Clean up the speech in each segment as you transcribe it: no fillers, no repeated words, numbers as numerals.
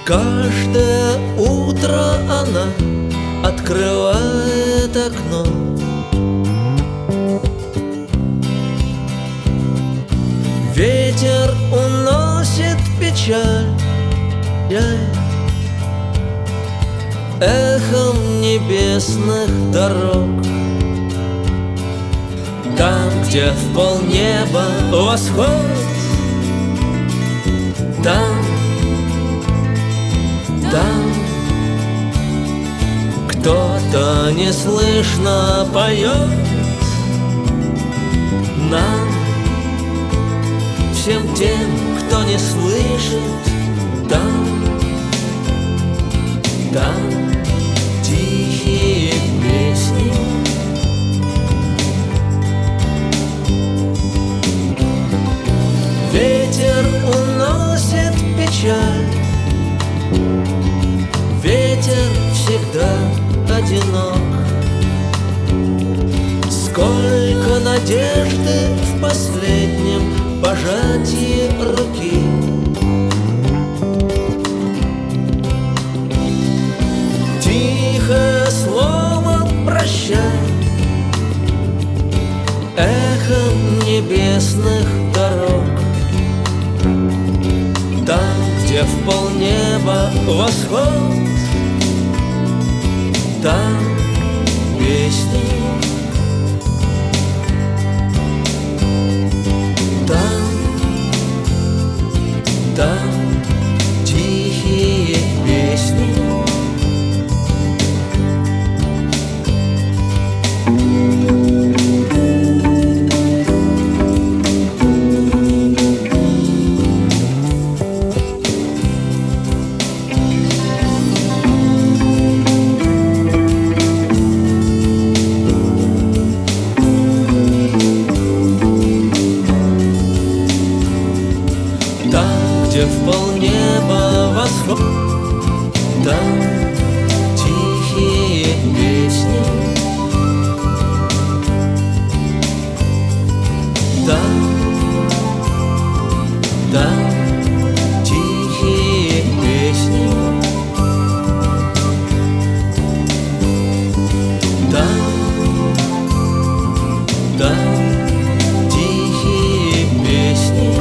Каждое утро она открывает окно. Ветер уносит печаль эхом небесных дорог. Там, где в полнеба восход, там кто-то неслышно поет нам, всем тем, кто не слышит. Там тихие песни. Ветер уносит печаль, ветер всегда одинок. Сколько надежды в последнем пожатии руки. Тихое слово «прощай» эхом небесных дорог. Там, где в полнеба восход, там песни. Там тихие песни. Где в полнеба восход, там тихие песни. Там тихие песни. Там тихие песни.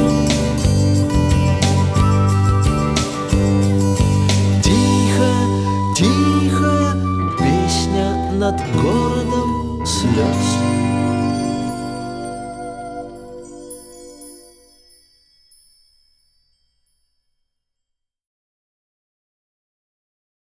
Тихая песня над городом слез.